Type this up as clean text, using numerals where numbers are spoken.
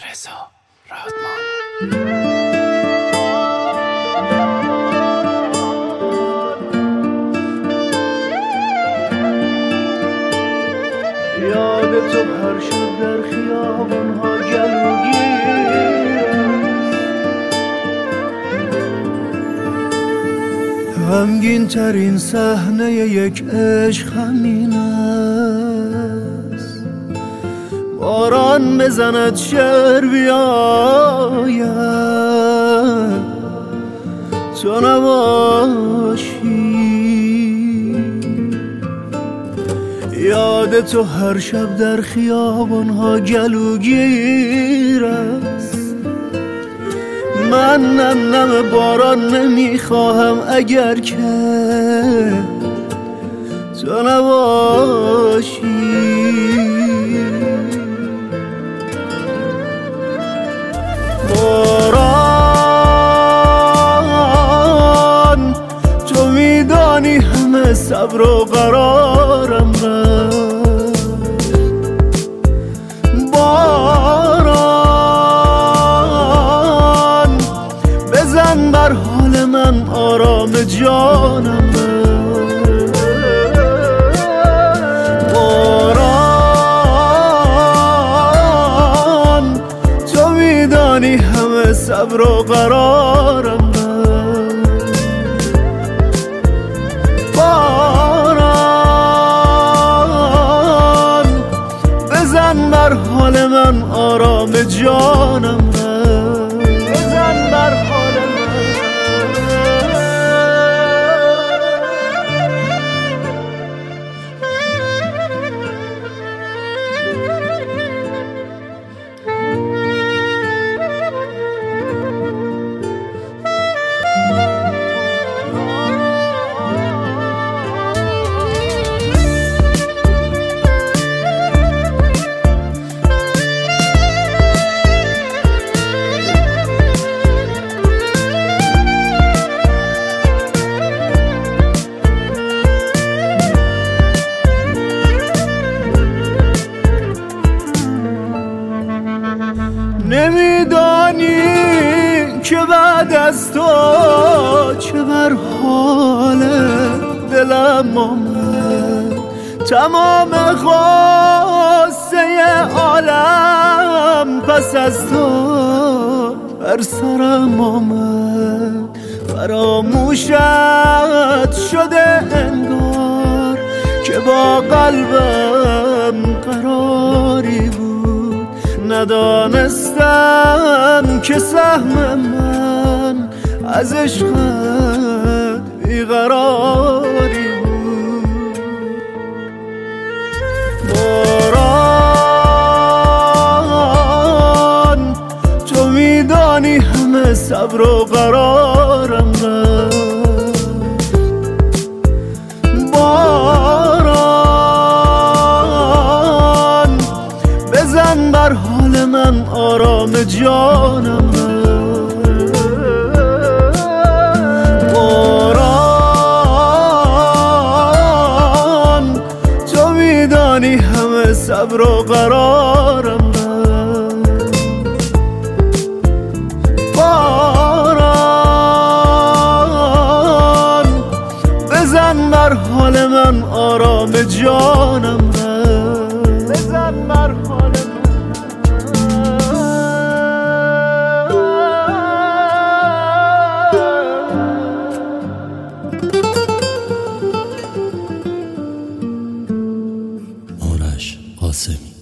رضا رادمان. یاد تو هر شب در خیابان‌ها گلوگیر، غمگین ترین صحنه یک عشق همین است. باران بزند شعر بیاید تو نباشی. یاد تو هر شب در خیابان‌ها گلوگیر است. من نم باران نمیخواهم اگر که تو نباشی. باران تو میدانی همه صبر و قرارم رفت. باران بزن بر حال من آرام جانم رفت. باران تو میدانی همه صبر و قرارم رفت. باران بزن بر حال من آرام جانم رفت. بزن بر حال من. نمیدانی که بعد از تو چه بر حال دلم آمد. تمام غصه عالم پس از تو بر سرم آمد. فراموشت شده انگار که با قلبم قراری بود. ندانستم که سهم من از عشقت بیقراری بود. باران تو میدانی همه صبر و قرارم رفت. باران بزن بر حال من آرام جانم رفت. باران تو میدانی همه صبر و قرارم رفت. باران بزن بر حال من آرام جانم رفت. بزن بر حال من. آرش قاسمی.